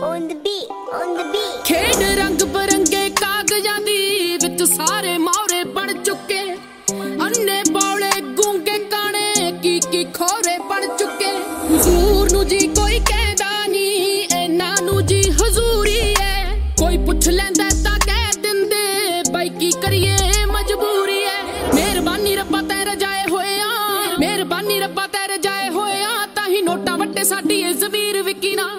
on the beat, on the beat. खेड रंग बरंगे कागजां दी विच सारे मौरे बन चुके, अन्ने बौले गूंगे काने की खोरे बन चुके। हुजूर नू जी कोई कहदा नी, इन्हां नू जी हजूरी है। कोई पुछ लैंदा तां कह दिंदे, बाई की करिए मजबूरी है। मेहरबानी रब्बा तेरे जाए होए आ, मेहरबानी रब्बा तेरे जाए होए आ, ताही नोटा वट्टे साडी ए ज़मीर विकी ना।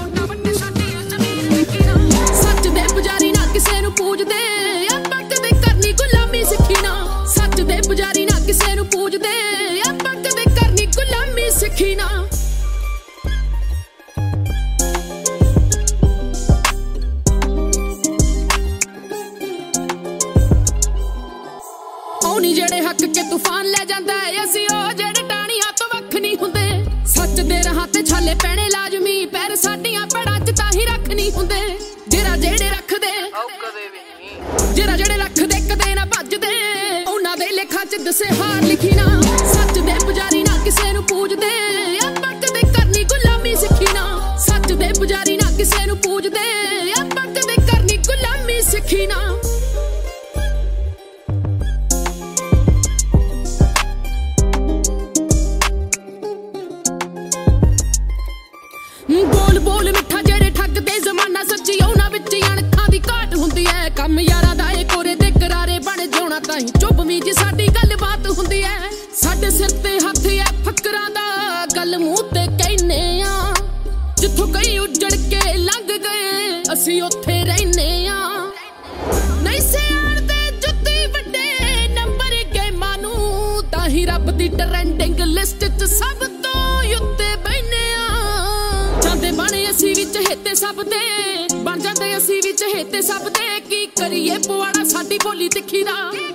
सच दे पुजारी ना किसे नू पूजदे, आपां कदे करनी गुलामी सिक्खी ना। सच दे पुजारी ना किसे नू पूजदे, आपां कदे करनी गुलामी सिक्खी ना। औनी जेड़े हक के तूफान ले जांदा है, असीं ओ जेड़े टाणियां तो वख नहीं हुंदे। सच दे राहां ते छाले पैणे लाजमी, पैर साडियां पड़ां च ताही रख नहीं हुंदे। जेड़ा जेड़े रखदे जेड़ा जेड़े रखदे कदे ना भजदे, उन्हां दे लेखां च दसे हार लिखी ना। सच दे पुजारी ना किसे नू पूजदे, आपां कदे करनी गुलामी सिक्खी ना। सच दे पुजारी ना किसे नू पूजदे, आपां कदे करनी गुलामी सिक्खी ना। बोल बोल मिठा जेड़े ठगदे जमाना सच्ची, उन्हां विच अणखां दी घाट हुंदी है। कम यारां दा ए कोरे ते करारे बण जाना, ताईं चुप मीज साडी गल बात हुंदी है। साडे सिर ते हत्थ ऐ फकरां दा, गल मूंह ते कहने आ। जिथों कई उजड़ के लंघ गए, असीं उत्थे रहने आ। नहीं सियाण दे जुत्ती वड्डे नंबर गेमां नू, ताही रब दी ट्रेंडिंग लिस्ट च सब तों उत्ते बहने आ। जांदे बने असीं विच हेते सब दे, बन जांदे असीं विच हेते सब दे। की करिए पवाड़ा साडी बोली तिखी दा।